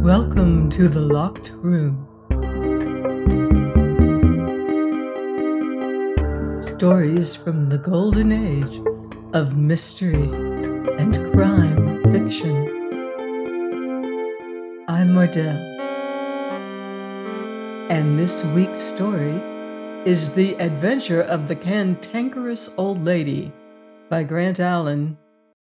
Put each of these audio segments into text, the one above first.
Welcome to the Locked Room. Stories from the golden age of mystery and crime fiction. I'm Mordell, and this week's story is The Adventure of the Cantankerous Old Lady by Grant Allen.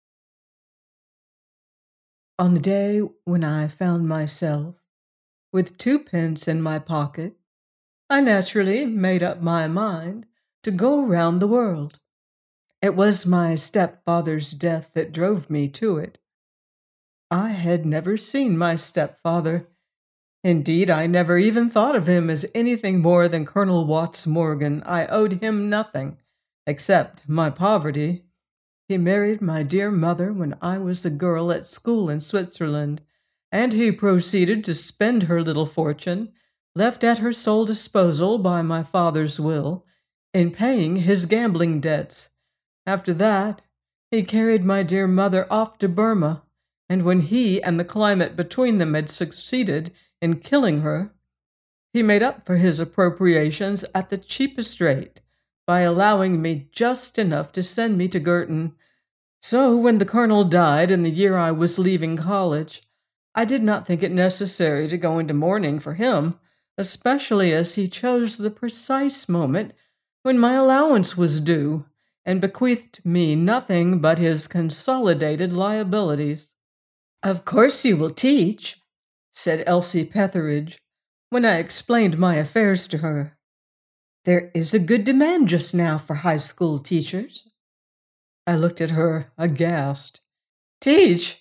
On the day when I found myself with 2 pence in my pocket, I naturally made up my mind to go round the world. It was my stepfather's death that drove me to it. I had never seen my stepfather. Indeed, I never even thought of him as anything more than Colonel Watts Morgan. I owed him nothing, except my poverty. He married my dear mother when I was a girl at school in Switzerland, and he proceeded to spend her little fortune, left at her sole disposal by my father's will, in paying his gambling debts. After that, he carried my dear mother off to Burma, and when he and the climate between them had succeeded in killing her, he made up for his appropriations at the cheapest rate by allowing me just enough to send me to Girton. So when the colonel died in the year I was leaving college, I did not think it necessary to go into mourning for him, especially as he chose the precise moment when my allowance was due, and bequeathed me nothing but his consolidated liabilities. "Of course you will teach," said Elsie Petheridge, when I explained my affairs to her. "There is a good demand just now for high school teachers." I looked at her, aghast. "Teach?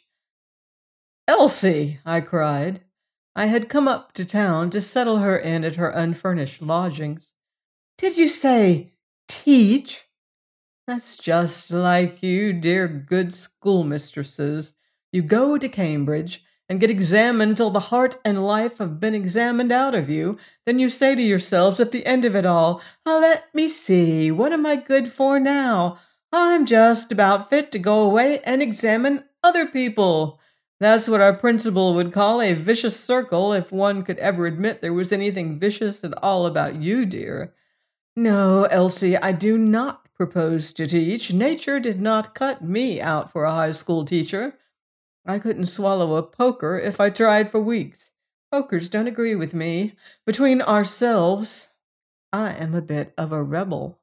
Elsie!" I cried. I had come up to town to settle her in at her unfurnished lodgings. "Did you say teach?" "That's just like you, dear good schoolmistresses. You go to Cambridge and get examined till the heart and life have been examined out of you. Then you say to yourselves at the end of it all, 'Let me see, what am I good for now? I'm just about fit to go away and examine other people.' That's what our principal would call a vicious circle, if one could ever admit there was anything vicious at all about you, dear. No, Elsie, I do not propose to teach. Nature did not cut me out for a high school teacher. I couldn't swallow a poker if I tried for weeks. Pokers don't agree with me. Between ourselves, I am a bit of a rebel."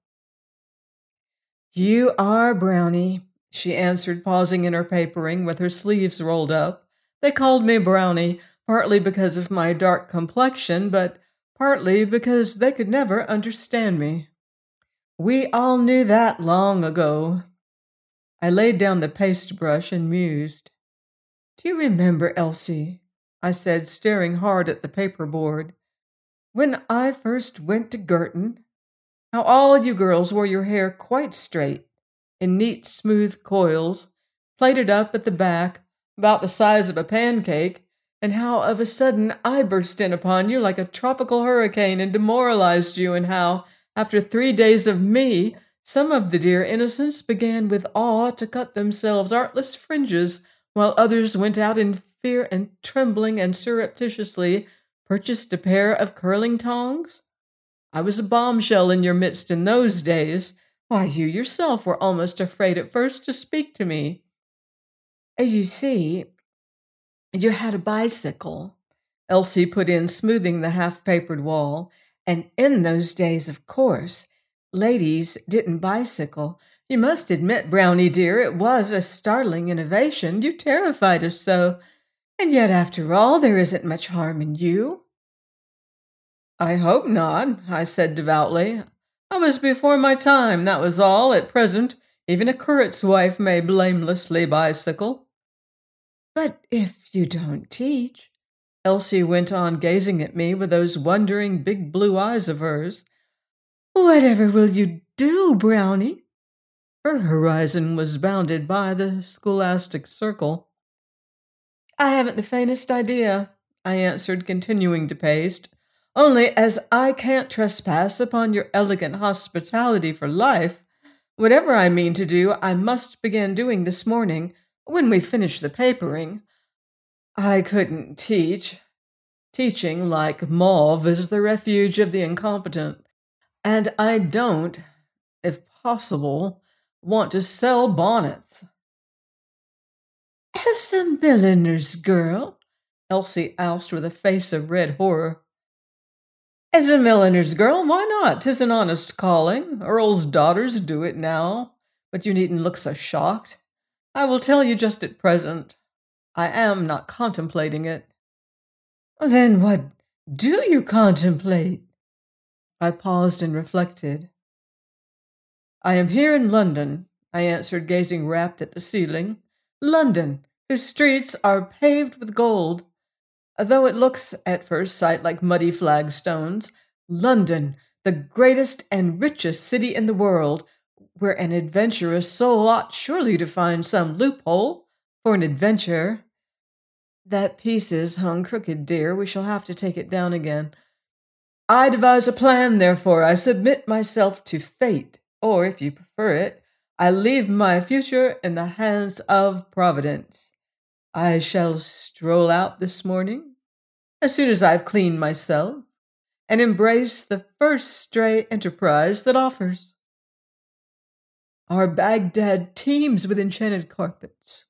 "You are, Brownie," she answered, pausing in her papering with her sleeves rolled up. They called me Brownie, partly because of my dark complexion, but partly because they could never understand me. We all knew that long ago. I laid down the paste brush and mused. "Do you remember, Elsie," I said, staring hard at the paperboard, "when I first went to Girton, how all you girls wore your hair quite straight, in neat, smooth coils, plaited up at the back, about the size of a pancake, and how of a sudden I burst in upon you like a tropical hurricane and demoralized you, and how, after 3 days of me, some of the dear innocents began with awe to cut themselves artless fringes, while others went out in fear and trembling and surreptitiously purchased a pair of curling tongs? I was a bombshell in your midst in those days. Why, you yourself were almost afraid at first to speak to me." "You see, you had a bicycle," Elsie put in, smoothing the half-papered wall, "and in those days, of course, ladies didn't bicycle. You must admit, Brownie dear, it was a startling innovation. You terrified us so. And yet, after all, there isn't much harm in you." "I hope not," I said devoutly. "I was before my time, that was all. At present, even a curate's wife may blamelessly bicycle." "But if you don't teach," Elsie went on, gazing at me with those wondering big blue eyes of hers, "whatever will you do, Brownie?" Her horizon was bounded by the scholastic circle. "I haven't the faintest idea," I answered, continuing to paste. "Only, as I can't trespass upon your elegant hospitality for life, whatever I mean to do, I must begin doing this morning, when we finish the papering. I couldn't teach. Teaching, like Mauve, is the refuge of the incompetent. And I don't, if possible, want to sell bonnets. As a milliner's girl? Elsie asked with a face of red horror. As a milliner's girl, why not? 'Tis an honest calling. Earls' daughters do it now. But you needn't look so shocked. I will tell you just at present. I am not contemplating it. Then what do you contemplate? I paused and reflected. I am here in London, I answered, gazing rapt at the ceiling. London, whose streets are paved with gold. Though it looks at first sight like muddy flagstones, London, the greatest and richest city in the world, where an adventurous soul ought surely to find some loophole for an adventure. That piece is hung crooked, dear. We shall have to take it down again. I devise a plan, therefore. I submit myself to fate, or, if you prefer it, I leave my future in the hands of Providence. I shall stroll out this morning, as soon as I've cleaned myself, and embrace the first stray enterprise that offers. Our Baghdad teems with enchanted carpets.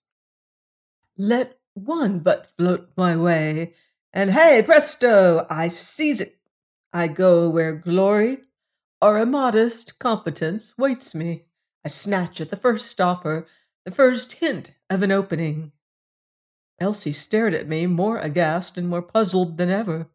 Let one but float my way, and hey, presto, I seize it. I go where glory or a modest competence waits me. I snatch at the first offer, the first hint of an opening. Elsie stared at me, more aghast and more puzzled than ever.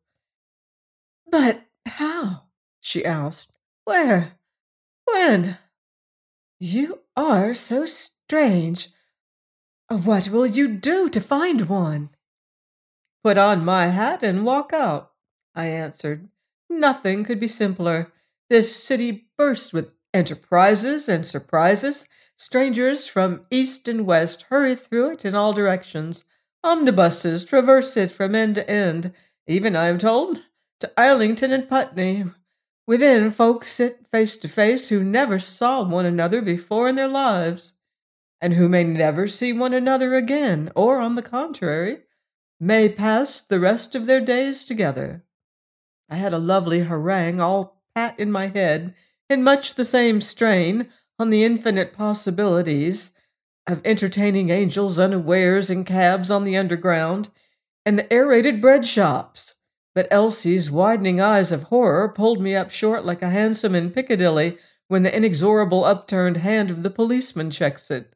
But how? She asked. Where? When? You are so strange. What will you do to find one? Put on my hat and walk out, I answered. Nothing could be simpler. This city bursts with enterprises and surprises. Strangers from east and west hurry through it in all directions. Omnibuses traverse it from end to end, even, I am told, to Islington and Putney. Within, folks sit face to face who never saw one another before in their lives, and who may never see one another again, or, on the contrary, may pass the rest of their days together. I had a lovely harangue all pat in my head, in much the same strain, on the infinite possibilities of entertaining angels unawares in cabs on the underground, and the aerated bread shops. But Elsie's widening eyes of horror pulled me up short like a hansom in Piccadilly when the inexorable upturned hand of the policeman checks it.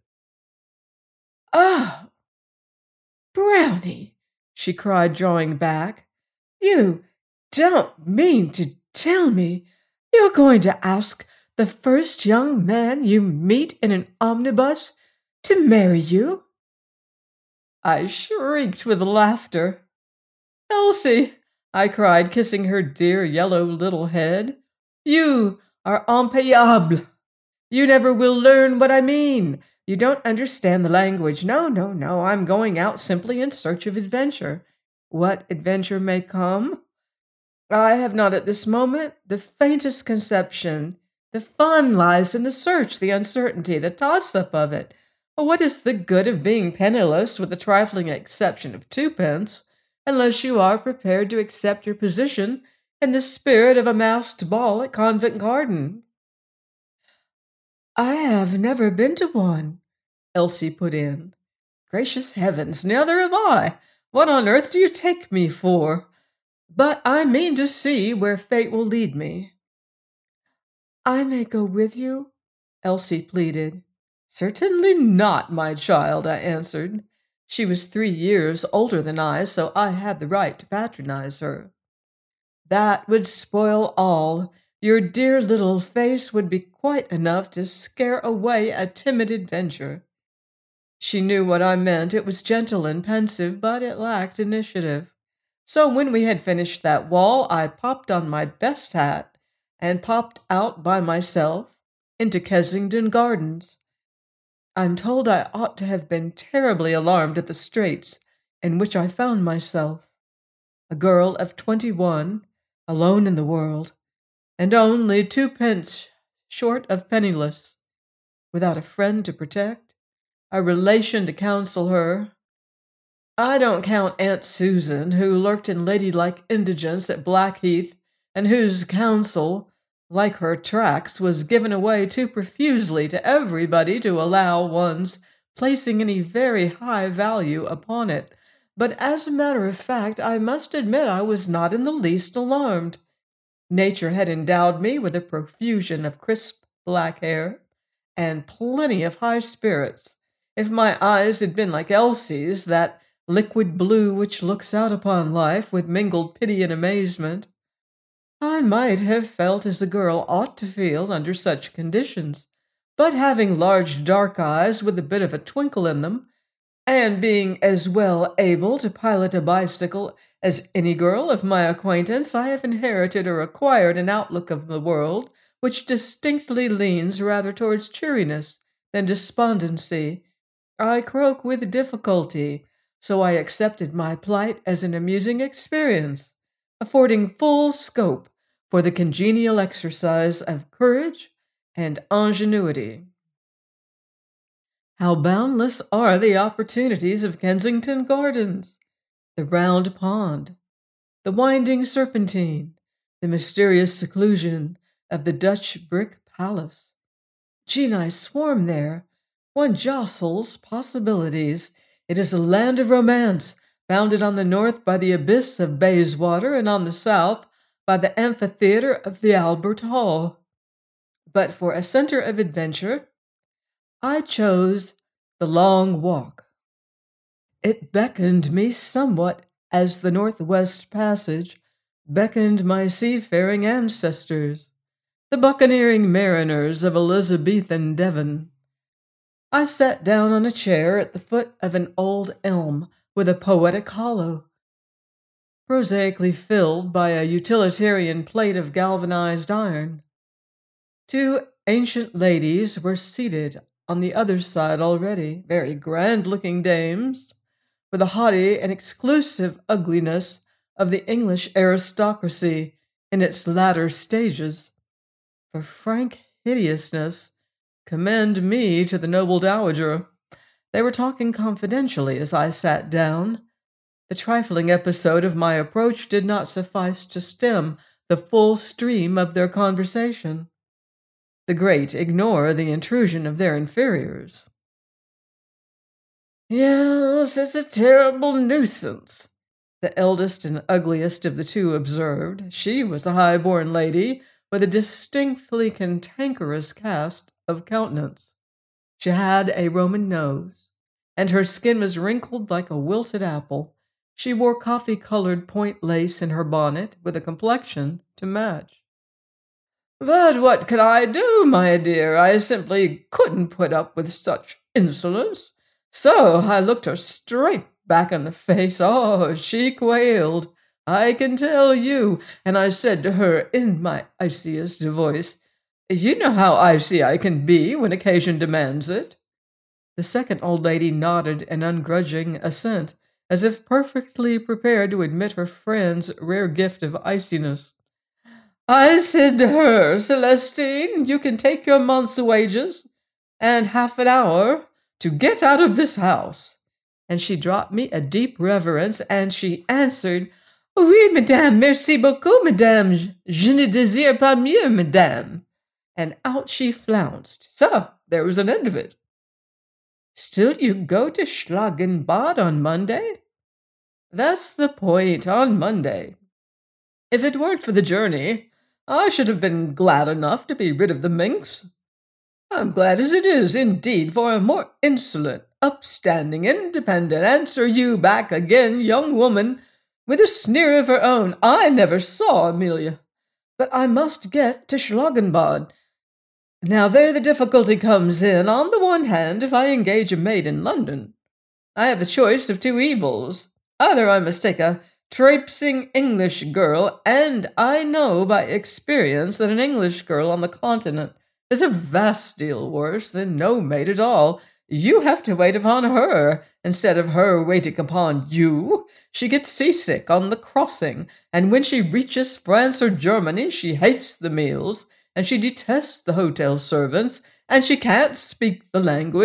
Oh, Brownie, she cried, drawing back. You don't mean to tell me you're going to ask the first young man you meet in an omnibus to marry you? I shrieked with laughter. Elsie, I cried, kissing her dear yellow little head, you are impayable. You never will learn what I mean. You don't understand the language. No, no, no. I'm going out simply in search of adventure. What adventure may come? I have not at this moment the faintest conception. The fun lies in the search, the uncertainty, the toss-up of it. What is the good of being penniless, with the trifling exception of twopence, unless you are prepared to accept your position in the spirit of a masked ball at Covent Garden? I have never been to one, Elsie put in. Gracious heavens, neither have I. What on earth do you take me for? But I mean to see where fate will lead me. I may go with you, Elsie pleaded. Certainly not, my child, I answered. She was 3 years older than I, so I had the right to patronize her. That would spoil all. Your dear little face would be quite enough to scare away a timid adventure. She knew what I meant. It was gentle and pensive, but it lacked initiative. So when we had finished that wall, I popped on my best hat and popped out by myself into Kensington Gardens. I'm told I ought to have been terribly alarmed at the straits in which I found myself. A girl of 21, alone in the world, and only 2 pence short of penniless, without a friend to protect, a relation to counsel her, I don't count Aunt Susan, who lurked in ladylike indigence at Blackheath, and whose counsel, like her tracts, was given away too profusely to everybody to allow one's placing any very high value upon it. But as a matter of fact, I must admit I was not in the least alarmed. Nature had endowed me with a profusion of crisp black hair and plenty of high spirits. If my eyes had been like Elsie's, that liquid blue which looks out upon life with mingled pity and amazement, I might have felt as a girl ought to feel under such conditions. But having large dark eyes with a bit of a twinkle in them, and being as well able to pilot a bicycle as any girl of my acquaintance, I have inherited or acquired an outlook of the world which distinctly leans rather towards cheeriness than despondency. I croak with difficulty, so I accepted my plight as an amusing experience, affording full scope for the congenial exercise of courage and ingenuity. How boundless are the opportunities of Kensington Gardens! The round pond, the winding serpentine, the mysterious seclusion of the Dutch brick palace. Genii swarm there. One jostles possibilities. It is a land of romance, bounded on the north by the abyss of Bayswater and on the south by the amphitheatre of the Albert Hall. But for a center of adventure, I chose the Long Walk. It beckoned me somewhat as the Northwest Passage beckoned my seafaring ancestors, the buccaneering mariners of Elizabethan Devon. I sat down on a chair at the foot of an old elm with a poetic hollow, prosaically filled by a utilitarian plate of galvanized iron. Two ancient ladies were seated on the other side already, very grand-looking dames, with the haughty and exclusive ugliness of the English aristocracy in its latter stages. For frank hideousness, commend me to the noble dowager. They were talking confidentially as I sat down. The trifling episode of my approach did not suffice to stem the full stream of their conversation. The great ignore the intrusion of their inferiors. "Yes, it's a terrible nuisance," the eldest and ugliest of the two observed. She was a high-born lady with a distinctly cantankerous cast of countenance. She had a Roman nose, and her skin was wrinkled like a wilted apple. She wore coffee-colored point lace in her bonnet, with a complexion to match. "But what could I do, my dear? I simply couldn't put up with such insolence. So I looked her straight back in the face. Oh, she quailed, I can tell you, and I said to her in my iciest voice, 'You know how icy I can be when occasion demands it.'" The second old lady nodded an ungrudging assent, as if perfectly prepared to admit her friend's rare gift of iciness. "I said to her, 'Celestine, you can take your month's wages and half an hour to get out of this house.' And she dropped me a deep reverence, and she answered, 'Oui, madame, merci beaucoup, madame. Je ne désire pas mieux, madame.' And out she flounced. So there was an end of it." "Still you go to Schlangenbad on Monday?" "That's the point, on Monday. If it weren't for the journey, I should have been glad enough to be rid of the minx. I'm glad as it is, indeed, for a more insolent, upstanding, independent answer you back again, young woman, with a sneer of her own. I never saw Amelia. But I must get to Schlangenbad. Now there the difficulty comes in. On the one hand, if I engage a maid in London, I have the choice of two evils. Either I must take a traipsing English girl, and I know by experience that an English girl on the continent is a vast deal worse than no maid at all. You have to wait upon her, instead of her waiting upon you. She gets seasick on the crossing, and when she reaches France or Germany, she hates the meals, and she detests the hotel servants, and she can't speak the language.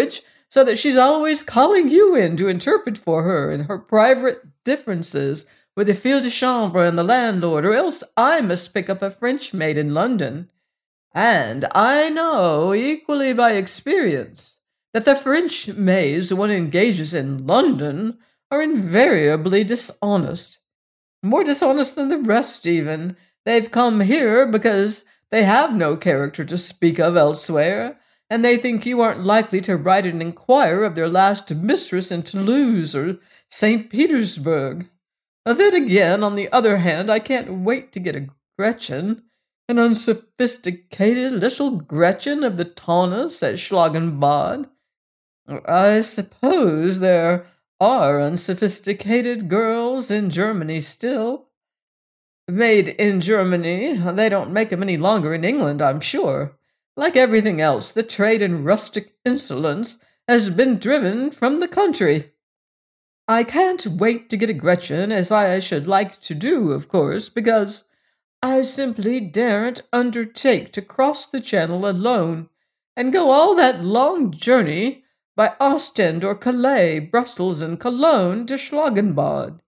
so that she's always calling you in to interpret for her in her private differences with the fille de chambre and the landlord, or else I must pick up a French maid in London. And I know, equally by experience, that the French maids one engages in London are invariably dishonest. More dishonest than the rest, even. They've come here because they have no character to speak of elsewhere, and they think you aren't likely to write and inquire of their last mistress in Toulouse or St. Petersburg. Then again, on the other hand, I can't wait to get a Gretchen, an unsophisticated little Gretchen of the Taunus at Schlagenbad. I suppose there are unsophisticated girls in Germany still. Made in Germany, they don't make 'em any longer in England, I'm sure. Like everything else, the trade in rustic insolence has been driven from the country. I can't wait to get a Gretchen, as I should like to do, of course, because I simply daren't undertake to cross the Channel alone and go all that long journey by Ostend or Calais, Brussels, and Cologne to Schlagenbad.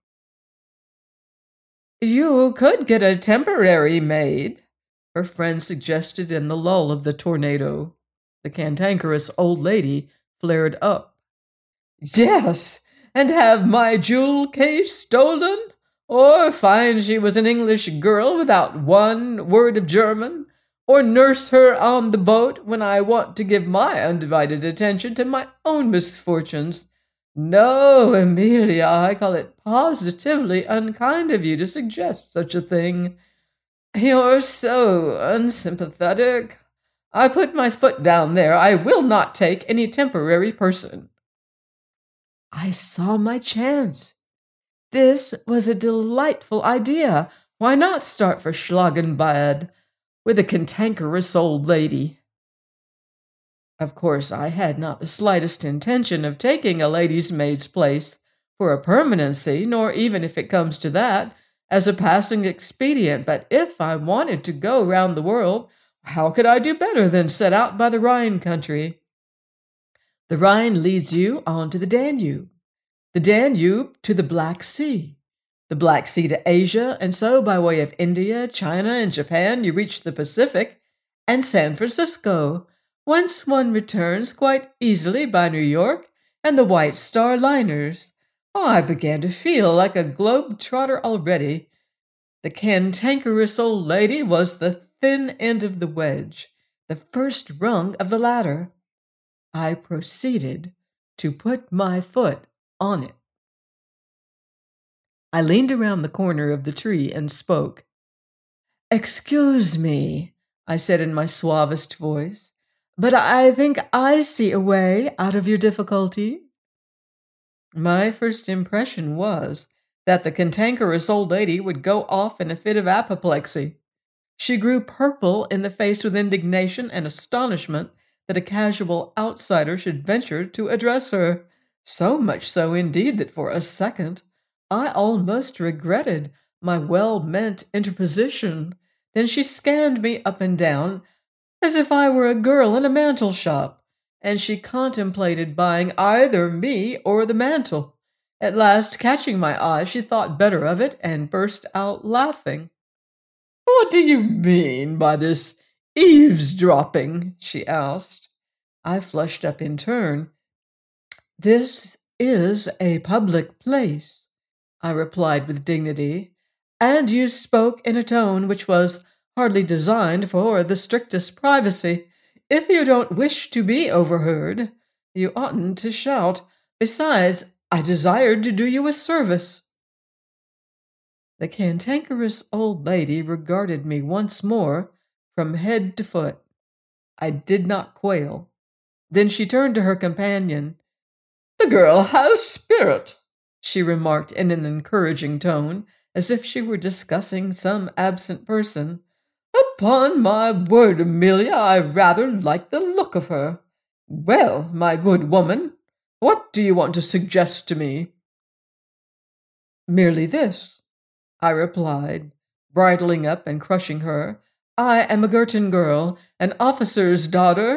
You could get a temporary maid, her friend suggested in the lull of the tornado. The cantankerous old lady flared up. Yes, and have my jewel case stolen? Or find she was an English girl without one word of German? Or nurse her on the boat when I want to give my undivided attention to my own misfortunes? No, Amelia, I call it positively unkind of you to suggest such a thing. You're so unsympathetic. I put my foot down there. I will not take any temporary person. I saw my chance. This was a delightful idea. Why not start for Schlagenbad with a cantankerous old lady? Of course, I had not the slightest intention of taking a lady's maid's place for a permanency, nor even, if it comes to that, as a passing expedient. But if I wanted to go round the world, how could I do better than set out by the Rhine country? The Rhine leads you on to the Danube to the Black Sea, the Black Sea to Asia, and so by way of India, China, and Japan you reach the Pacific and San Francisco, whence one returns quite easily by New York and the White Star liners. Oh, I began to feel like a globe-trotter already. The cantankerous old lady was the thin end of the wedge, the first rung of the ladder. I proceeded to put my foot on it. I leaned around the corner of the tree and spoke. "Excuse me," I said in my suavest voice, "but I think I see a way out of your difficulty." My first impression was that the cantankerous old lady would go off in a fit of apoplexy. She grew purple in the face with indignation and astonishment that a casual outsider should venture to address her. So much so, indeed, that for a second I almost regretted my well-meant interposition. Then she scanned me up and down as if I were a girl in a mantle shop, and she contemplated buying either me or the mantle. At last, catching my eye, she thought better of it and burst out laughing. "What do you mean by this eavesdropping?" she asked. I flushed up in turn. "This is a public place," I replied with dignity, "and you spoke in a tone which was hardly designed for the strictest privacy. If you don't wish to be overheard, you oughtn't to shout. Besides, I desired to do you a service." The cantankerous old lady regarded me once more from head to foot. I did not quail. Then she turned to her companion. "The girl has spirit," she remarked in an encouraging tone, as if she were discussing some absent person. "Upon my word, Amelia, I rather like the look of her. Well, my good woman, what do you want to suggest to me?" "Merely this," I replied, bridling up and crushing her. "I am a Girton girl, an officer's daughter,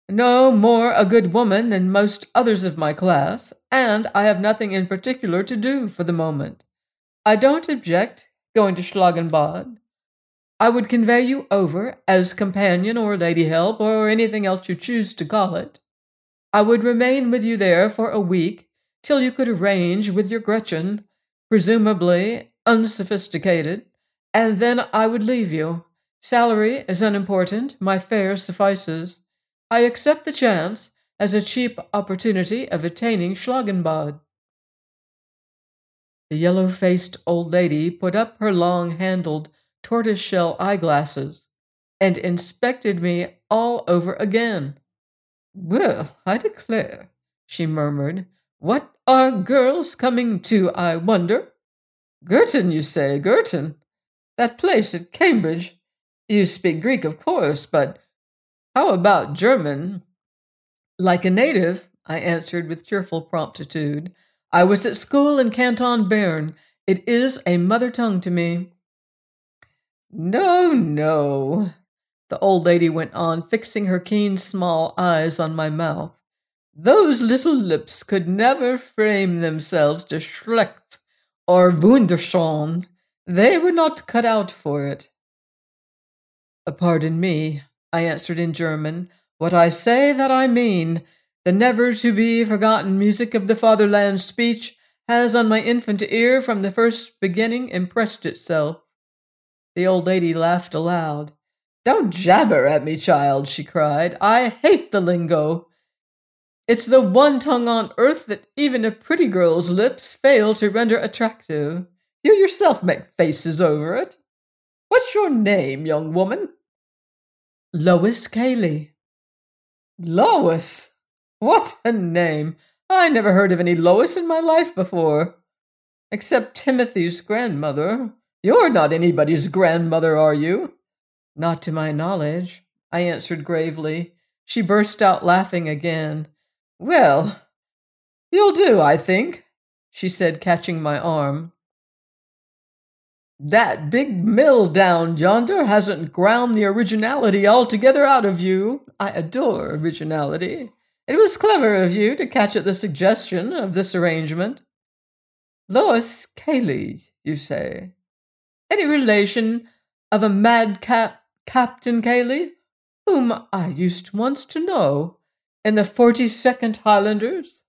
No more a good woman than most others of my class, and I have nothing in particular to do for the moment. I don't object going to Schlagenbad. I would convey you over as companion or lady help or anything else you choose to call it. I would remain with you there for a week till you could arrange with your Gretchen, presumably unsophisticated, and then I would leave you. Salary is unimportant. My fare suffices. I accept the chance as a cheap opportunity of attaining Schlagenbad. The yellow-faced old lady put up her long-handled tortoise-shell eyeglasses and inspected me all over again. "Well, I declare," she murmured. "What are girls coming to, I wonder? Girton, you say, Girton? That place at Cambridge. You speak Greek, of course, but how about German?" "Like a native," I answered with cheerful promptitude. "I was at school in Canton Bern. It is a mother tongue to me." "No, no," the old lady went on, fixing her keen small eyes on my mouth. "Those little lips could never frame themselves to Schlecht or Wunderschön. They were not cut out for it." "Pardon me," I answered in German. "What I say, that I mean. The never-to-be-forgotten music of the fatherland's speech has on my infant ear from the first beginning impressed itself." The old lady laughed aloud. "Don't jabber at me, child," she cried. "I hate the lingo. It's the one tongue on earth that even a pretty girl's lips fail to render attractive. You yourself make faces over it. What's your name, young woman?" "Lois Cayley." "Lois? What a name! I never heard of any Lois in my life before. Except Timothy's grandmother. You're not anybody's grandmother, are you?" "Not to my knowledge," I answered gravely. She burst out laughing again. "Well, you'll do, I think," she said, catching my arm. "That big mill down yonder hasn't ground the originality altogether out of you. I adore originality. It was clever of you to catch at the suggestion of this arrangement. Lois Cayley, you say? Any relation of a madcap Captain Cayley, whom I used once to know in the 42nd Highlanders?"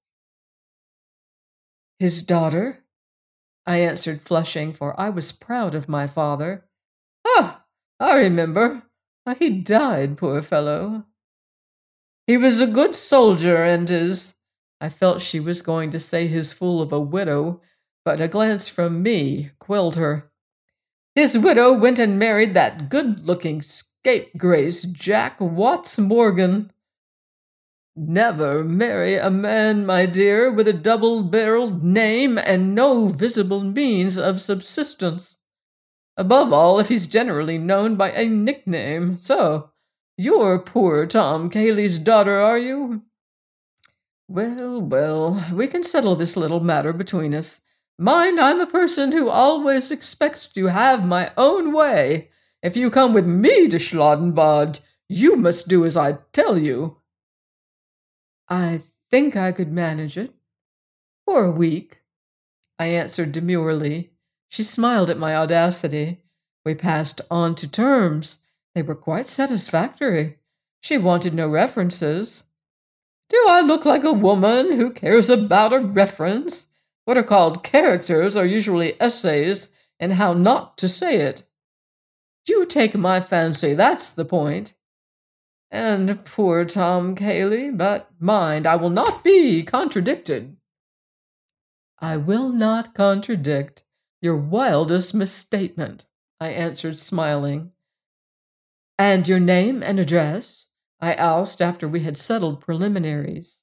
"His daughter," I answered, flushing, for I was proud of my father. "Ah, I remember. He died, poor fellow." "He was a good soldier, and his—" I felt she was going to say his fool of a widow, but a glance from me quelled her. "His widow went and married that good-looking scapegrace Jack Watts Morgan." "Never marry a man, my dear, with a double-barreled name and no visible means of subsistence. Above all, if he's generally known by a nickname. So, you're poor Tom Cayley's daughter, are you? Well, well, we can settle this little matter between us. Mind, I'm a person who always expects to have my own way. If you come with me to Schladenbad, you must do as I tell you." "I think I could manage it. For a week," I answered demurely. She smiled at my audacity. We passed on to terms. They were quite satisfactory. She wanted no references. "Do I look like a woman who cares about a reference? What are called characters are usually essays in how not to say it. You take my fancy, that's the point. And poor Tom Cayley, but mind, I will not be contradicted." "I will not contradict your wildest misstatement," I answered, smiling. "And your name and address?" I asked after we had settled preliminaries.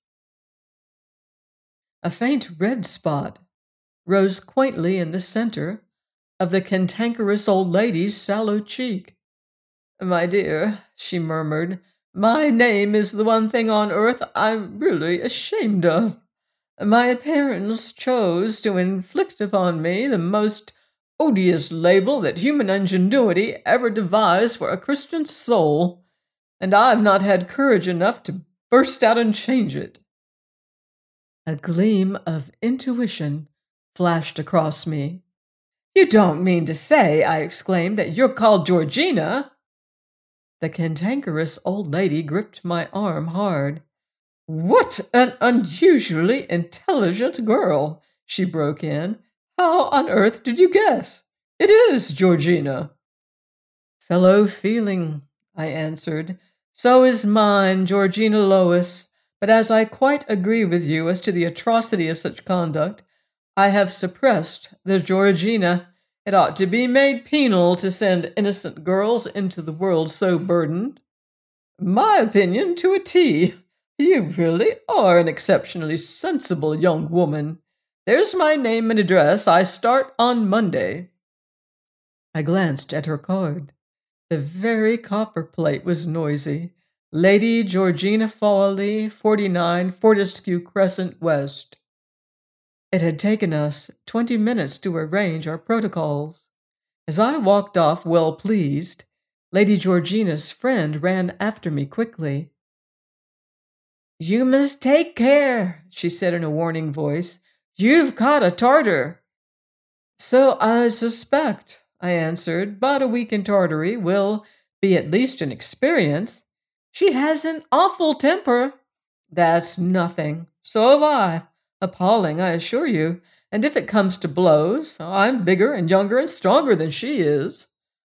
A faint red spot rose quaintly in the center of the cantankerous old lady's sallow cheek. "My dear," she murmured, "my name is the one thing on earth I'm really ashamed of. My parents chose to inflict upon me the most odious label that human ingenuity ever devised for a Christian soul, and I've not had courage enough to burst out and change it. A gleam of intuition flashed across me. You don't mean to say, I exclaimed, that you're called Georgina? The cantankerous old lady gripped my arm hard. What an unusually intelligent girl, she broke in. How on earth did you guess? It is Georgina. Fellow feeling, I answered. So is mine, Georgina Lois. But as I quite agree with you as to the atrocity of such conduct, I have suppressed the Georgina. It ought to be made penal to send innocent girls into the world so burdened. My opinion to a T. You really are an exceptionally sensible young woman. There's my name and address. I start on Monday. I glanced at her card. The very copperplate was noisy. Lady Georgina Fawley, 49 Fortescue Crescent West. It had taken us 20 minutes to arrange our protocols. As I walked off well pleased, Lady Georgina's friend ran after me quickly. You must take care, she said in a warning voice. You've caught a Tartar. So I suspect, I answered, but a week in Tartary will be at least an experience. She has an awful temper. That's nothing. So have I. Appalling, I assure you. And if it comes to blows, I'm bigger and younger and stronger than she is.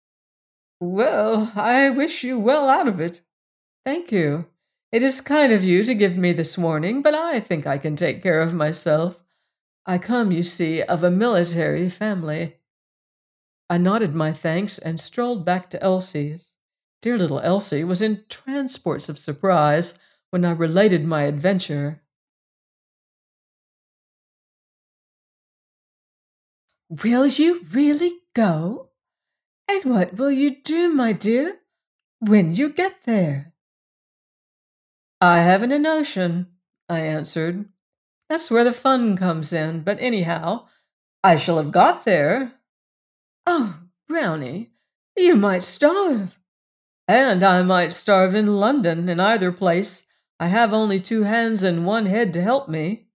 Well, I wish you well out of it. Thank you. It is kind of you to give me this warning, but I think I can take care of myself. I come, you see, of a military family. I nodded my thanks and strolled back to Elsie's. Dear little Elsie was in transports of surprise when I related my adventure. Will you really go? And what will you do, my dear, when you get there? I haven't a notion, I answered. That's where the fun comes in, but anyhow, I shall have got there. Oh, Brownie, you might starve. And I might starve in London. In either place, I have only 2 hands and 1 head to help me.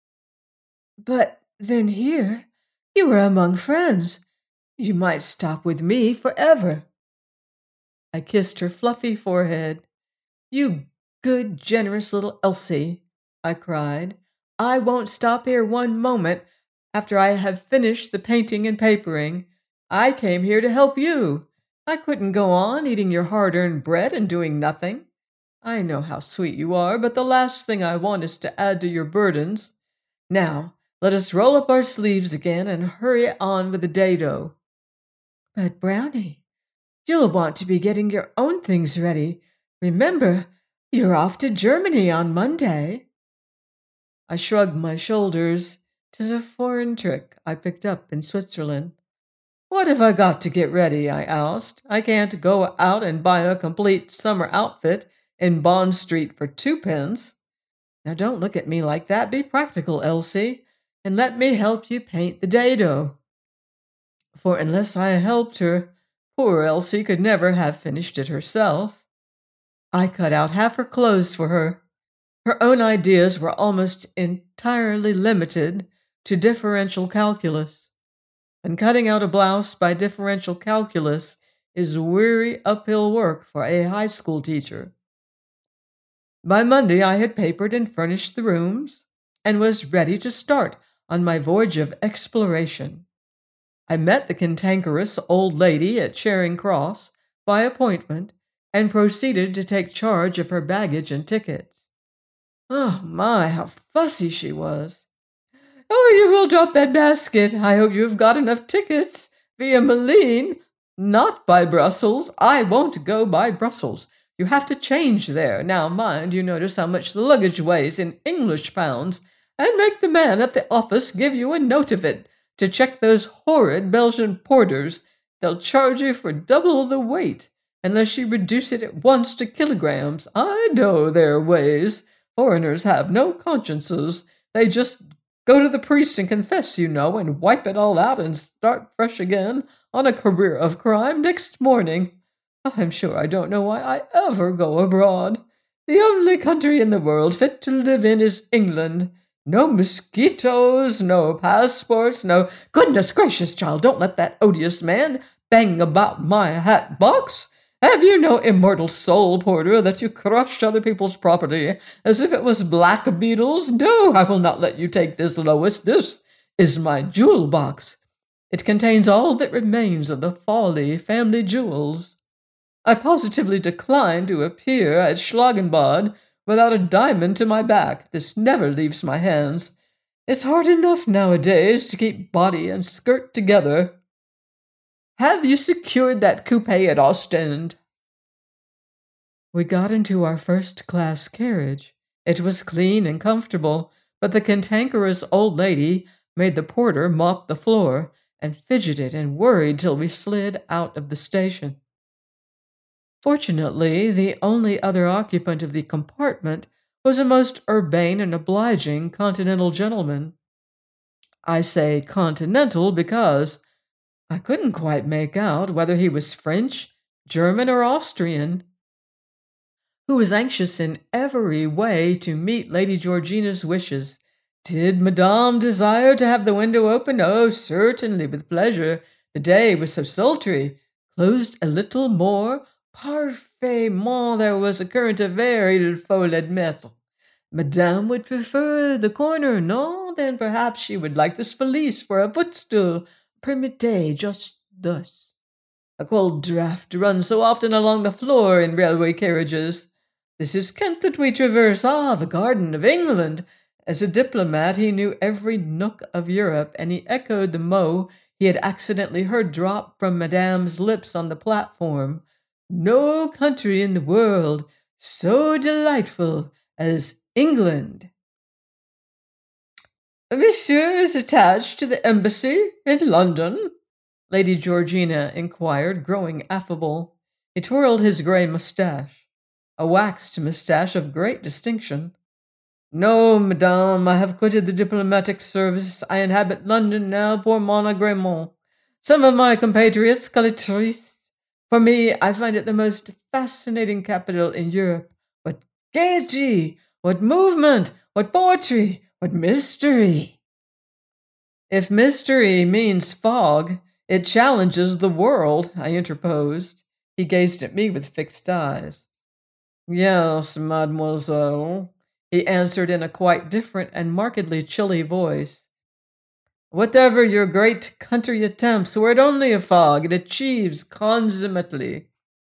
But then here, you are among friends. You might stop with me forever. I kissed her fluffy forehead. You good, generous little Elsie, I cried. I won't stop here 1 moment after I have finished the painting and papering. I came here to help you. I couldn't go on eating your hard-earned bread and doing nothing. I know how sweet you are, but the last thing I want is to add to your burdens. Now, let us roll up our sleeves again and hurry on with the dado. But, Brownie, you'll want to be getting your own things ready. Remember, you're off to Germany on Monday. I shrugged my shoulders. 'Tis a foreign trick I picked up in Switzerland. What have I got to get ready? I asked. I can't go out and buy a complete summer outfit in Bond Street for 2 pence. Now don't look at me like that. Be practical, Elsie, and let me help you paint the dado. For unless I helped her, poor Elsie could never have finished it herself. I cut out half her clothes for her. Her own ideas were almost entirely limited to differential calculus, and cutting out a blouse by differential calculus is weary uphill work for a high school teacher. By Monday I had papered and furnished the rooms, and was ready to start on my voyage of exploration. I met the cantankerous old lady at Charing Cross by appointment, and proceeded to take charge of her baggage and tickets. Oh my, how fussy she was. Oh, you will drop that basket. I hope you have got enough tickets via Malines. Not by Brussels. I won't go by Brussels. You have to change there. Now, mind you notice how much the luggage weighs in English pounds, and make the man at the office give you a note of it to check those horrid Belgian porters. They'll charge you for double the weight, unless you reduce it at once to kilograms. I know their ways. Foreigners have no consciences. They just go to the priest and confess, you know, and wipe it all out and start fresh again on a career of crime next morning. I'm sure I don't know why I ever go abroad. The only country in the world fit to live in is England. No mosquitoes, no passports, no— Goodness gracious, child, don't let that odious man bang about my hat box. Have you no immortal soul, Porter, that you crush other people's property as if it was black beetles? No, I will not let you take this, Lois. This is my jewel box. It contains all that remains of the Fawley family jewels. I positively decline to appear at Schlangenbad without a diamond to my back. This never leaves my hands. It's hard enough nowadays to keep body and skirt together. Have you secured that coupe at Ostend? We got into our first-class carriage. It was clean and comfortable, but the cantankerous old lady made the porter mop the floor and fidgeted and worried till we slid out of the station. Fortunately, the only other occupant of the compartment was a most urbane and obliging continental gentleman. I say continental because I couldn't quite make out whether he was French, German, or Austrian, who was anxious in every way to meet Lady Georgina's wishes. Did Madame desire to have the window open? Oh, certainly, with pleasure. The day was so sultry. Closed a little more? Parfaitement, there was a current of air, il faut l'admettre. Madame would prefer the corner, no? Then perhaps she would like this valise for a footstool. Permettez, just thus. A cold draught runs so often along the floor in railway carriages. This is Kent that we traverse. Ah, the garden of England. As a diplomat, he knew every nook of Europe, and he echoed the mot he had accidentally heard drop from Madame's lips on the platform. No country in the world so delightful as England. Monsieur is attached to the embassy in London? Lady Georgina inquired, growing affable. He twirled his grey moustache, a waxed moustache of great distinction. No, madame, I have quitted the diplomatic service. I inhabit London now pour mon agrément. Some of my compatriots call it triste. For me, I find it the most fascinating capital in Europe. What gaiety! What movement! What poetry! What mystery! If mystery means fog, it challenges the world, I interposed. He gazed at me with fixed eyes. Yes, mademoiselle, he answered in a quite different and markedly chilly voice. Whatever your great country attempts, were it only a fog, it achieves consummately.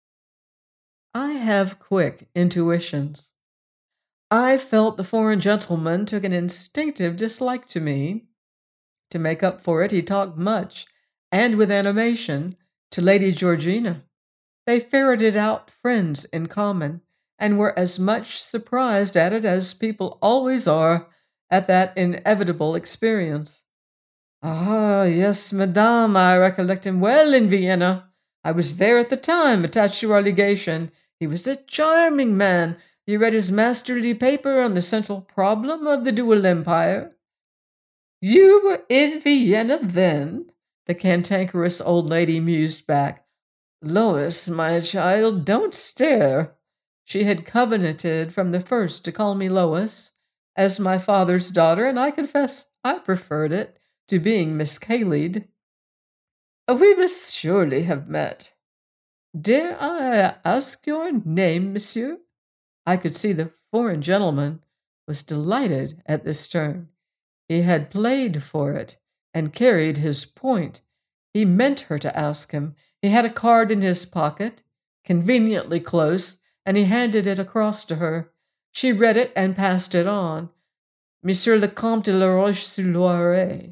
I have quick intuitions. I felt the foreign gentleman took an instinctive dislike to me. To make up for it, he talked much, and with animation, to Lady Georgina. They ferreted out friends in common, and were as much surprised at it as people always are at that inevitable experience. Ah, yes, madame, I recollect him well in Vienna. I was there at the time, attached to our legation. He was a charming man. You read his masterly paper on the central problem of the dual empire. You were in Vienna then? The cantankerous old lady mused back. Lois, my child, don't stare. She had covenanted from the first to call me Lois, as my father's daughter, and I confess I preferred it to being Miss Cayley'd. We must surely have met. Dare I ask your name, monsieur? I could see the foreign gentleman was delighted at this turn. He had played for it and carried his point. He meant her to ask him. He had a card in his pocket, conveniently close, and he handed it across to her. She read it and passed it on. Monsieur le Comte de la Roche-sur-Loiret.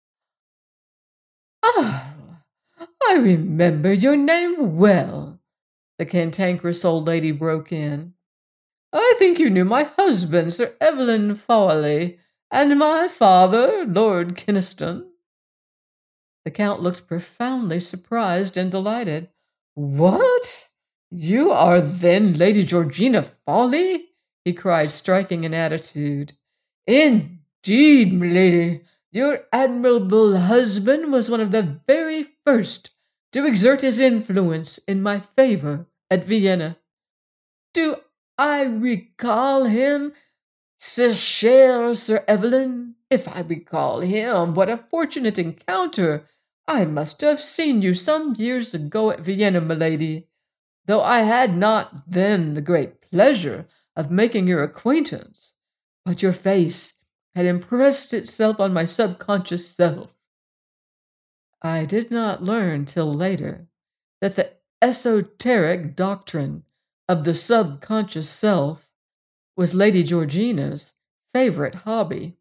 Ah, I remember your name well, the cantankerous old lady broke in. I think you knew my husband, Sir Evelyn Fawley, and my father, Lord Kynaston. The Count looked profoundly surprised and delighted. What? You are then Lady Georgina Fawley? He cried, striking an attitude. Indeed, milady, your admirable husband was one of the very first to exert his influence in my favor at Vienna. Do I recall him, ce cher Sir Evelyn. If I recall him, what a fortunate encounter! I must have seen you some years ago at Vienna, milady, though I had not then the great pleasure of making your acquaintance. But your face had impressed itself on my subconscious self. I did not learn till later that the esoteric doctrine of the subconscious self was Lady Georgina's favorite hobby.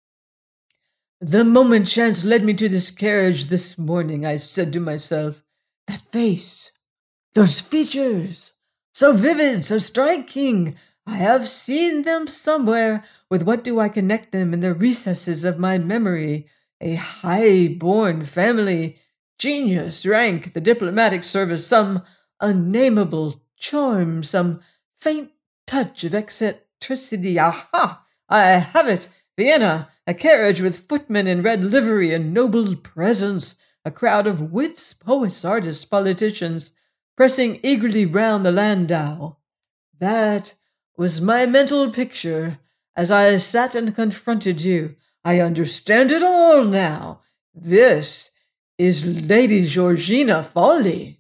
The moment chance led me to this carriage this morning, I said to myself, that face, those features, so vivid, so striking, I have seen them somewhere. With what do I connect them in the recesses of my memory? A high-born family, genius, rank, the diplomatic service, some unnameable charm, some faint touch of eccentricity. Aha! I have it! Vienna, a carriage with footmen in red livery and noble presence, a crowd of wits, poets, artists, politicians, pressing eagerly round the landau. That was my mental picture as I sat and confronted you. I understand it all now. This is Lady Georgina Fawley.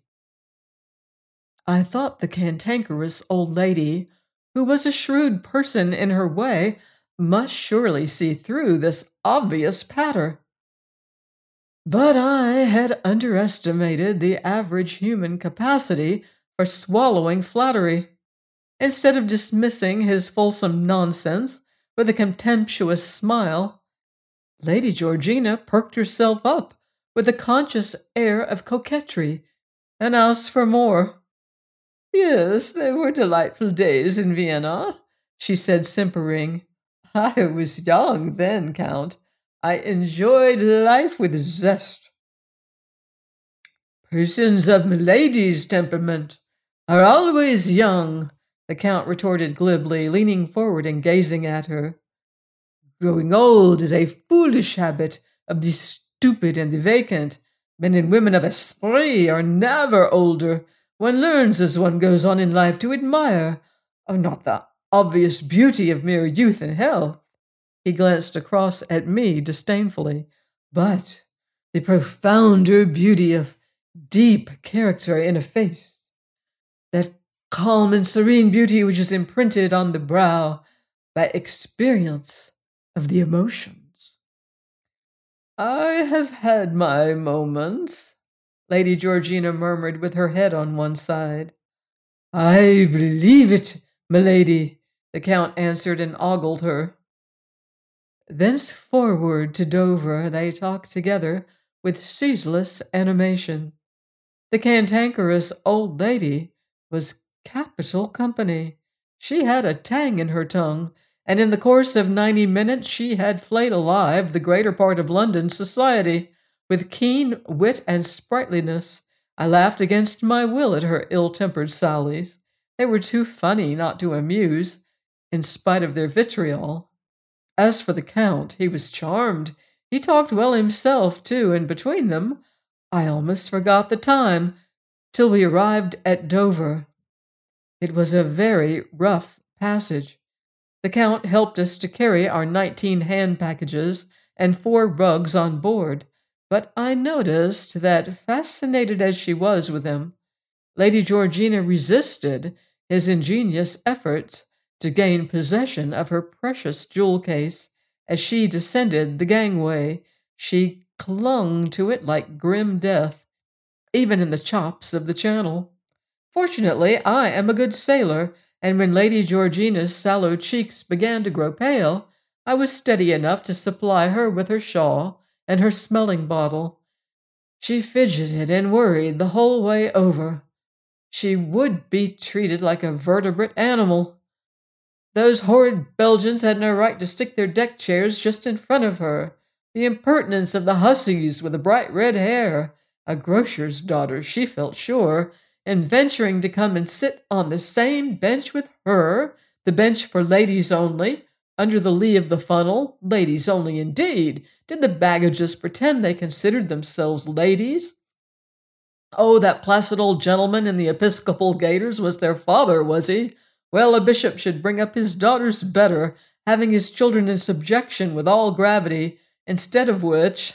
I thought the cantankerous old lady, who was a shrewd person in her way, must surely see through this obvious patter. But I had underestimated the average human capacity for swallowing flattery. Instead of dismissing his fulsome nonsense with a contemptuous smile, Lady Georgina perked herself up with a conscious air of coquetry and asked for more. Yes, they were delightful days in Vienna, she said, simpering. I was young then, Count. I enjoyed life with zest. Persons of milady's temperament are always young, the Count retorted glibly, leaning forward and gazing at her. Growing old is a foolish habit of the stupid and the vacant. Men and women of esprit are never older. One learns as one goes on in life to admire, not the obvious beauty of mere youth and health. He glanced across at me disdainfully, but the profounder beauty of deep character in a face, that calm and serene beauty which is imprinted on the brow by experience of the emotions. I have had my moments, Lady Georgina murmured with her head on one side. I believe it, milady, the Count answered and ogled her. Thenceforward to Dover they talked together with ceaseless animation. The cantankerous old lady was capital company. She had a tang in her tongue, and in the course of 90 minutes she had flayed alive the greater part of London society. With keen wit and sprightliness, I laughed against my will at her ill-tempered sallies. They were too funny not to amuse, in spite of their vitriol. As for the Count, he was charmed. He talked well himself, too, and between them, I almost forgot the time, till we arrived at Dover. It was a very rough passage. The Count helped us to carry our 19 hand packages and 4 rugs on board, but I noticed that, fascinated as she was with him, Lady Georgina resisted his ingenious efforts to gain possession of her precious jewel case. As she descended the gangway, she clung to it like grim death, even in the chops of the channel. Fortunately, I am a good sailor, and when Lady Georgina's sallow cheeks began to grow pale, I was steady enough to supply her with her shawl and her smelling bottle. She fidgeted and worried the whole way over. She would be treated like a vertebrate animal. Those horrid Belgians had no right to stick their deck chairs just in front of her. The impertinence of the hussies with the bright red hair, a grocer's daughter, she felt sure, in venturing to come and sit on the same bench with her, the bench for ladies only, under the lee of the funnel. Ladies only, indeed. Did the baggages pretend they considered themselves ladies? Oh, that placid old gentleman in the episcopal gaiters was their father, was he? Well, a bishop should bring up his daughters better, having his children in subjection with all gravity, instead of which—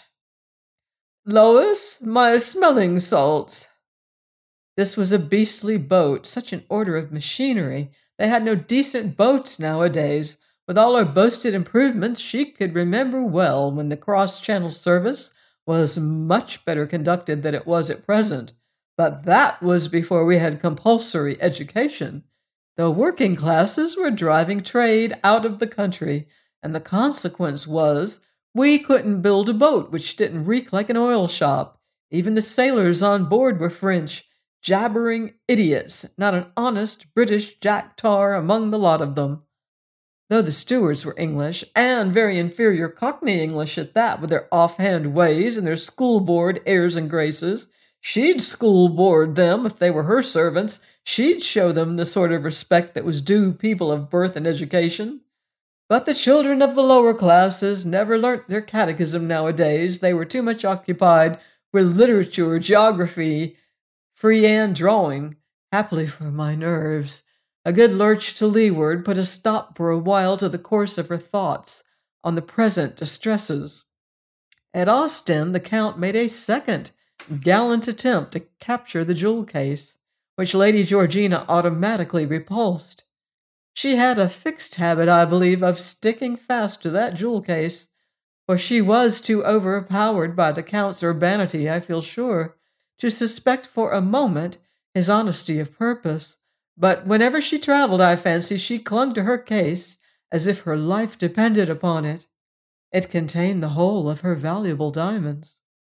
Lois, my smelling salts. This was a beastly boat, such an order of machinery. They had no decent boats nowadays. With all our boasted improvements, she could remember well when the cross-channel service was much better conducted than it was at present. But that was before we had compulsory education. The working classes were driving trade out of the country, and the consequence was we couldn't build a boat which didn't reek like an oil shop. Even the sailors on board were French, jabbering idiots, not an honest British Jack Tar among the lot of them. Though the stewards were English, and very inferior Cockney English at that, with their offhand ways and their school-board airs and graces, she'd school-board them if they were her servants. She'd show them the sort of respect that was due people of birth and education. But the children of the lower classes never learnt their catechism nowadays. They were too much occupied with literature, geography, freehand drawing. Happily for my nerves, a good lurch to leeward put a stop for a while to the course of her thoughts on the present distresses. At Ostend, the Count made a second gallant attempt to capture the jewel case, which Lady Georgina automatically repulsed. She had a fixed habit, I believe, of sticking fast to that jewel case, for she was too overpowered by the Count's urbanity, I feel sure, to suspect for a moment his honesty of purpose. But whenever she traveled, I fancy she clung to her case as if her life depended upon it. It contained the whole of her valuable diamonds.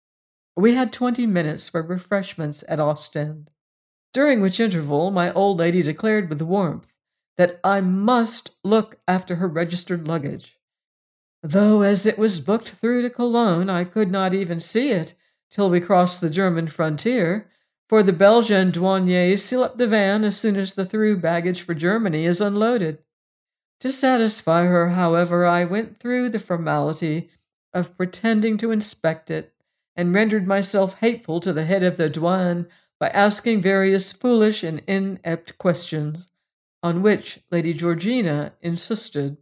We had 20 minutes for refreshments at Ostend, during which interval my old lady declared with warmth that I must look after her registered luggage, though as it was booked through to Cologne, I could not even see it till we crossed the German frontier, for the Belgian douaniers seal up the van as soon as the through baggage for Germany is unloaded. To satisfy her, however, I went through the formality of pretending to inspect it, and rendered myself hateful to the head of the douane by asking various foolish and inept questions, on which Lady Georgina insisted.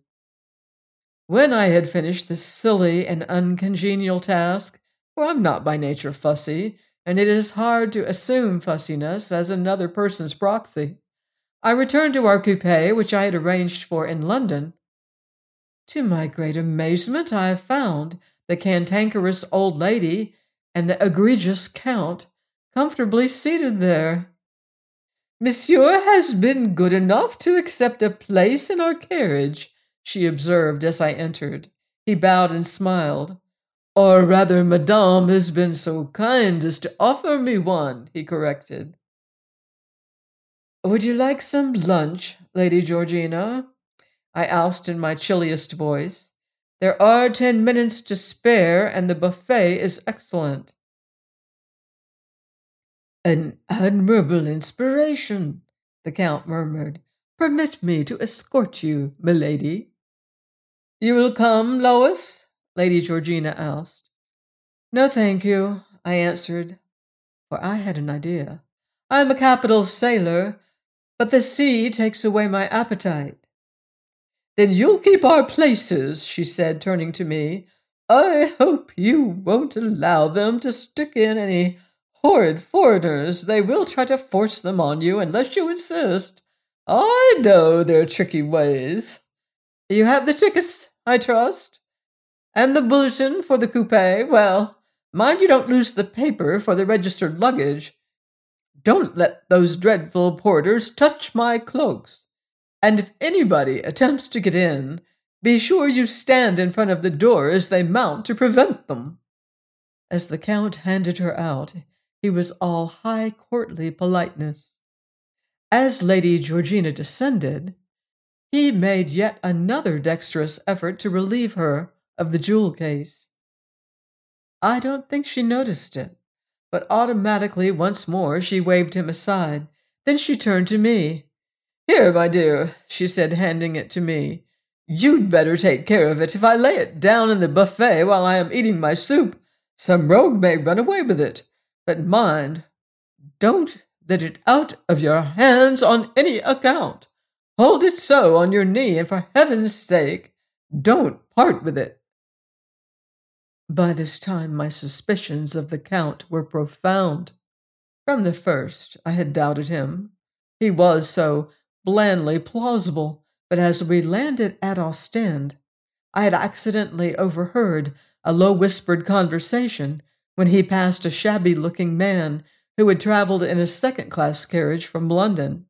When I had finished this silly and uncongenial task, for I'm not by nature fussy, and it is hard to assume fussiness as another person's proxy, I returned to our coupe, which I had arranged for in London. To my great amazement, I found the cantankerous old lady and the egregious Count comfortably seated there. "Monsieur has been good enough to accept a place in our carriage," she observed as I entered. He bowed and smiled. "Or rather, Madame has been so kind as to offer me one," he corrected. "Would you like some lunch, Lady Georgina?" I asked in my chilliest voice. "There are 10 minutes to spare, and the buffet is excellent." "An admirable inspiration," the Count murmured. "Permit me to escort you, milady." "You will come, Lois?" Lady Georgina asked. "No, thank you," I answered, for I had an idea. "I am a capital sailor, but the sea takes away my appetite." "Then you'll keep our places," she said, turning to me. "I hope you won't allow them to stick in any horrid foreigners. They will try to force them on you unless you insist. I know their tricky ways. You have the tickets, I trust? And the bulletin for the coupe? Well, mind you don't lose the paper for the registered luggage. Don't let those dreadful porters touch my cloaks. And if anybody attempts to get in, be sure you stand in front of the door as they mount to prevent them." As the Count handed her out, he was all high courtly politeness. As Lady Georgina descended, he made yet another dexterous effort to relieve her of the jewel case. I don't think she noticed it, but automatically once more she waved him aside. Then she turned to me. "Here, my dear," she said, handing it to me. "You'd better take care of it. If I lay it down in the buffet while I am eating my soup, some rogue may run away with it. But mind, don't let it out of your hands on any account. Hold it so on your knee, and for heaven's sake, don't part with it." By this time, my suspicions of the Count were profound. From the first, I had doubted him. He was so blandly plausible, but as we landed at Ostend, I had accidentally overheard a low-whispered conversation when he passed a shabby-looking man who had traveled in a second-class carriage from London.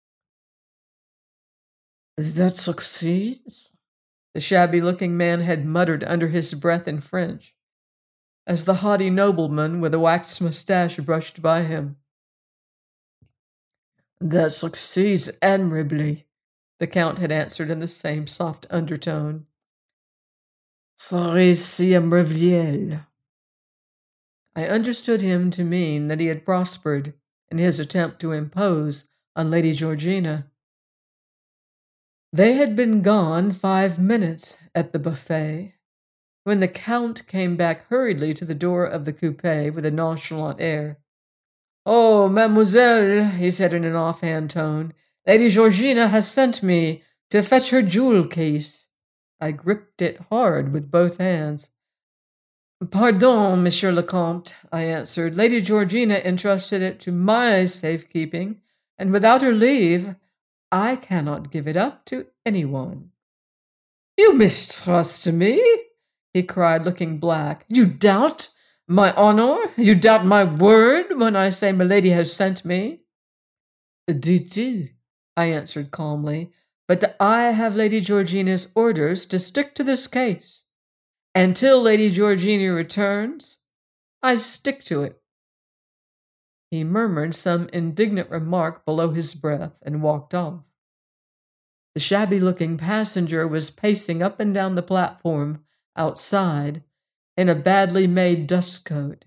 "That succeeds?" the shabby-looking man had muttered under his breath in French, as the haughty nobleman with a waxed moustache brushed by him. "That succeeds admirably," the Count had answered in the same soft undertone. "Ça réussit à merveille." I understood him to mean that he had prospered in his attempt to impose on Lady Georgina. They had been gone 5 minutes at the buffet when the Count came back hurriedly to the door of the coupe with a nonchalant air. "Oh, mademoiselle," he said in an offhand tone, "Lady Georgina has sent me to fetch her jewel case." I gripped it hard with both hands. "Pardon, Monsieur le Comte," I answered. "Lady Georgina entrusted it to my safekeeping, and without her leave, I cannot give it up to anyone." "You mistrust me?" he cried, looking black. "You doubt my honor? You doubt my word when I say milady has sent me?" "Du, I answered calmly, "but I have Lady Georgina's orders to stick to this case. Until Lady Georgina returns, I stick to it." He murmured some indignant remark below his breath and walked off. The shabby-looking passenger was pacing up and down the platform outside in a badly made dust coat.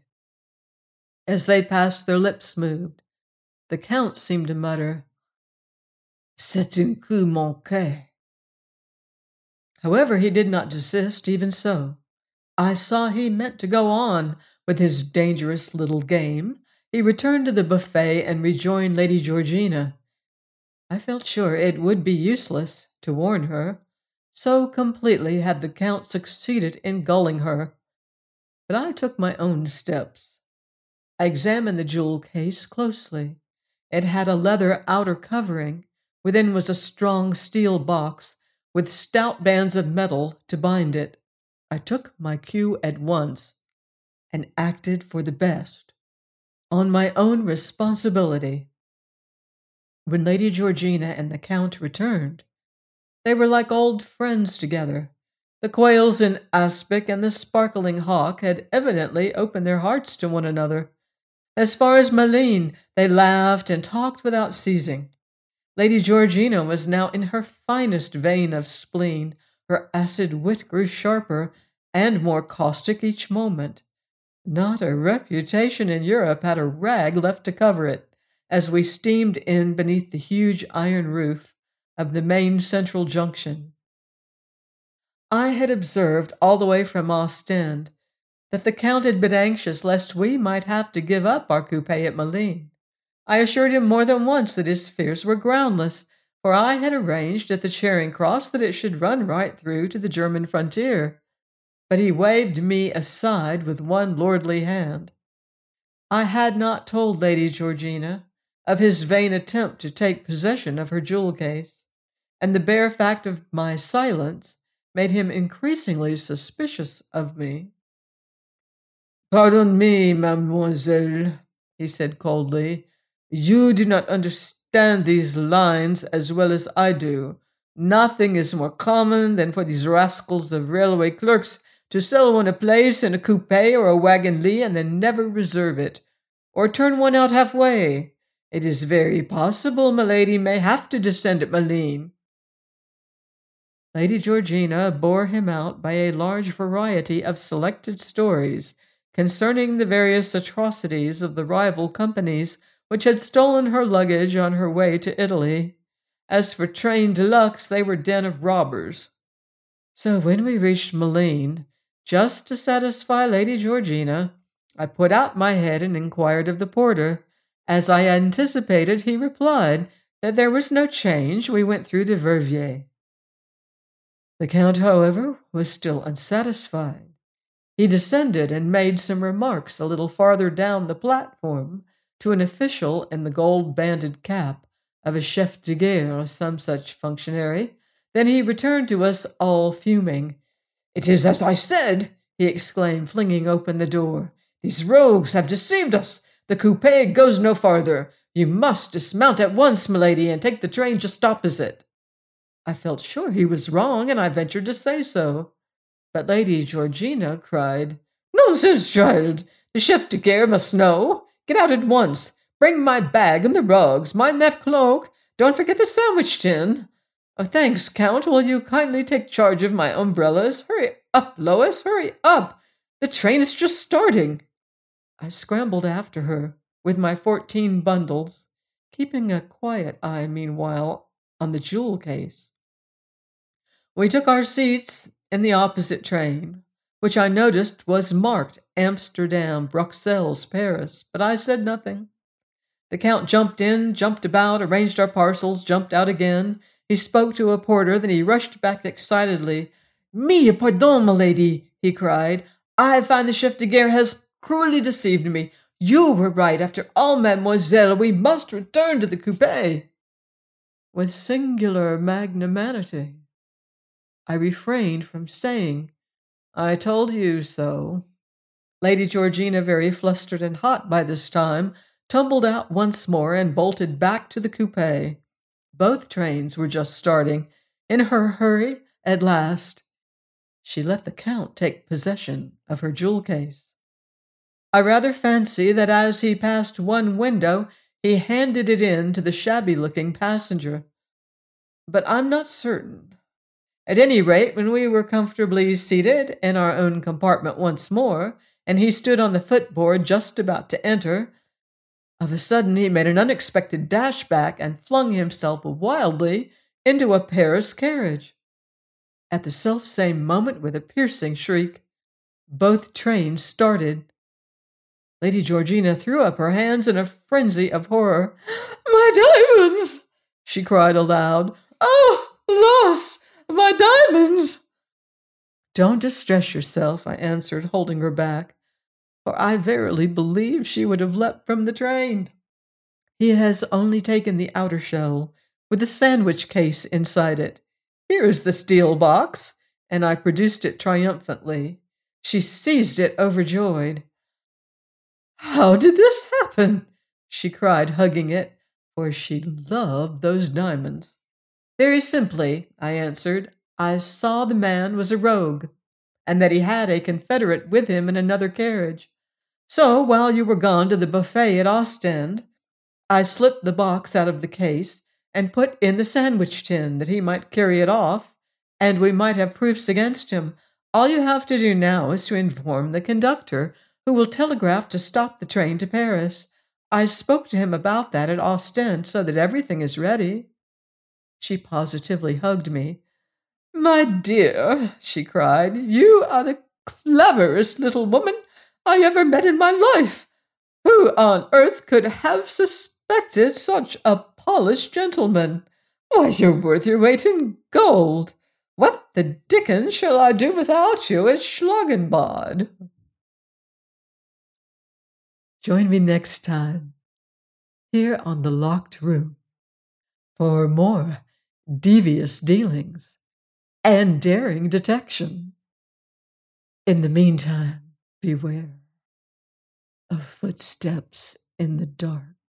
As they passed, their lips moved. The Count seemed to mutter, "C'est un coup manqué." However, he did not desist, even so. I saw he meant to go on with his dangerous little game. He returned to the buffet and rejoined Lady Georgina. I felt sure it would be useless to warn her, so completely had the Count succeeded in gulling her. But I took my own steps. I examined the jewel case closely. It had a leather outer covering. Within was a strong steel box with stout bands of metal to bind it. I took my cue at once and acted for the best, on my own responsibility. When Lady Georgina and the Count returned, they were like old friends together. The quails in aspic and the sparkling hawk had evidently opened their hearts to one another. As far as Malines, they laughed and talked without ceasing. Lady Georgina was now in her finest vein of spleen. Her acid wit grew sharper and more caustic each moment. Not a reputation in Europe had a rag left to cover it, as we steamed in beneath the huge iron roof of the main central junction. I had observed all the way from Ostend that the Count had been anxious lest we might have to give up our coupe at Malines. I assured him more than once that his fears were groundless, for I had arranged at the Charing Cross that it should run right through to the German frontier. But he waved me aside with one lordly hand. I had not told Lady Georgina of his vain attempt to take possession of her jewel case, and the bare fact of my silence made him increasingly suspicious of me. "Pardon me, mademoiselle," he said coldly. "You do not understand these lines as well as I do. Nothing is more common than for these rascals of railway clerks to sell one a place in a coupe or a wagon-lit and then never reserve it, or turn one out halfway. It is very possible milady may have to descend at Malines." Lady Georgina bore him out by a large variety of selected stories concerning the various atrocities of the rival companies which had stolen her luggage on her way to Italy. As for train de luxe, they were den of robbers. So when we reached Malines, just to satisfy Lady Georgina, I put out my head and inquired of the porter. As I anticipated, he replied, There was no change. We went through to Verviers. The Count, however, was still unsatisfied. He descended and made some remarks a little farther down the platform to an official in the gold-banded cap of a chef de guerre or some such functionary. Then he returned to us all fuming. "It is as I said," he exclaimed, flinging open the door. "These rogues have deceived us. The coupe goes no farther. You must dismount at once, milady, and take the train just opposite." I felt sure he was wrong, and I ventured to say so. But Lady Georgina cried, "Nonsense, child! The chef de guerre must know. Get out at once. Bring my bag and the rugs. Mind that cloak. Don't forget the sandwich tin. Oh, thanks, Count. Will you kindly take charge of my umbrellas? Hurry up, Lois, hurry up. The train is just starting." I scrambled after her with my 14 bundles, keeping a quiet eye meanwhile on the jewel case. We took our seats in the opposite train, which I noticed was marked Amsterdam, Bruxelles, Paris, but I said nothing. The Count jumped in, jumped about, arranged our parcels, jumped out again. He spoke to a porter, then he rushed back excitedly. "Mille pardon, milady," he cried. "I find the chef de guerre has cruelly deceived me. You were right. After all, mademoiselle, we must return to the coupe." With singular magnanimity, I refrained from saying, "I told you so." Lady Georgina, very flustered and hot by this time, tumbled out once more and bolted back to the coupe. Both trains were just starting. In her hurry, at last, she let the Count take possession of her jewel case. I rather fancy that as he passed one window, he handed it in to the shabby-looking passenger. But I'm not certain. At any rate, when we were comfortably seated in our own compartment once more, and he stood on the footboard just about to enter, of a sudden he made an unexpected dash back and flung himself wildly into a Paris carriage. At the self-same moment, with a piercing shriek, both trains started. Lady Georgina threw up her hands in a frenzy of horror. "My diamonds!" she cried aloud. "Oh, loss! My diamonds!" "Don't distress yourself," I answered, holding her back, for I verily believe she would have leapt from the train. "He has only taken the outer shell, with the sandwich case inside it. Here is the steel box," and I produced it triumphantly. She seized it, overjoyed. "How did this happen?" she cried, hugging it, for she loved those diamonds. "Very simply," I answered. "I saw the man was a rogue, and that he had a confederate with him in another carriage. So, while you were gone to the buffet at Ostend, I slipped the box out of the case and put in the sandwich tin that he might carry it off, and we might have proofs against him. All you have to do now is to inform the conductor, who will telegraph to stop the train to Paris. I spoke to him about that at Ostend, so that everything is ready." She positively hugged me. "My dear," she cried, "you are the cleverest little woman I ever met in my life. Who on earth could have suspected such a polished gentleman? Why, you're worth your weight in gold. What the dickens shall I do without you at Schlangenbad?" Join me next time, here on The Locked Room, for more devious dealings and daring detection. In the meantime, beware of footsteps in the dark.